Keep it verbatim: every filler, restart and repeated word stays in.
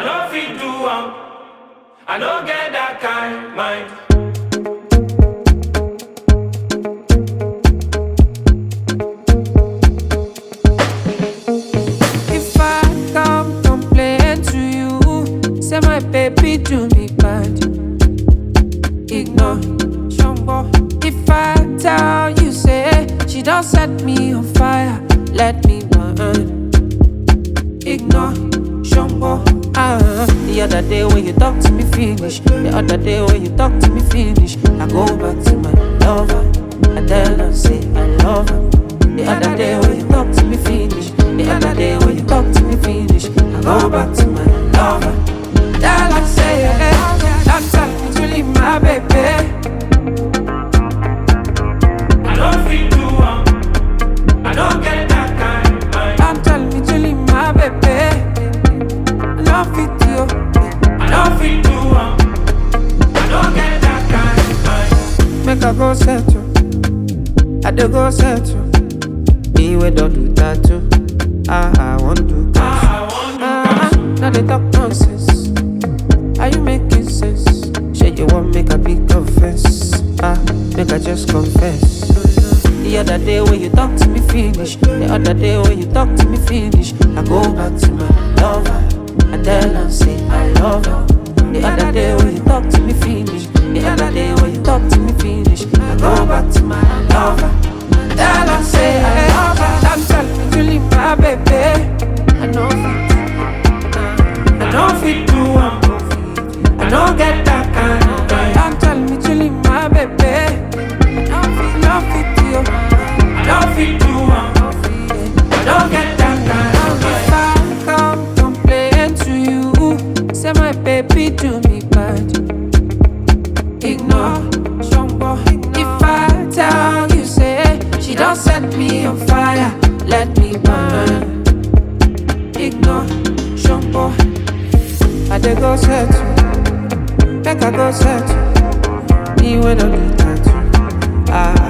don't feel do am. I don't get that kind mind. If I come complain to you, say my baby do me bad, ignore. Shombo. If I tell you, say she don't set me on fire, let me burn, ignore. Shombo. Ah, the other day when you talk to me finish, the other day when you talk to me finish, I go back to my lover, I tell her say I love her. The other day when you talk to me finish, the other day when you talk to me finish, I go back to my lover. Tell her say yeah, don't tell me to leave my baby. I don't feel do am. I don't get that kind mind. Don't tell me to leave my baby. I love it you. I don't feel do am. I don't get that kind mind. Make I go settle, I do go settle. Me we don't do tattoo, ah I want to Ah, I want to ah, now they talk nonsense. Are you making sense? Shit you want make a big confess, ah make I just confess. The other day when you talk to me finish, the other day when you talk to me finish, I go back to my lover, I tell her say I love her. The other day when you talk to me finish, the other day when you talk to me finish, I go back to my lover. Tell her say I love her. Don't tell me to leave my baby. I know fit, I don't feel do am. I don't get that kind mind. don't tell me to leave my baby. I don't feel love with you. I don't feel do am. I don't get that kind If mind. I come complain to you, say my baby do me bad, ignore. Shombo. If I tell you, say she don't set me on fire, let me burn, ignore. Shombo. I dey go settle, make I go settle. Me when I do tattoo, ah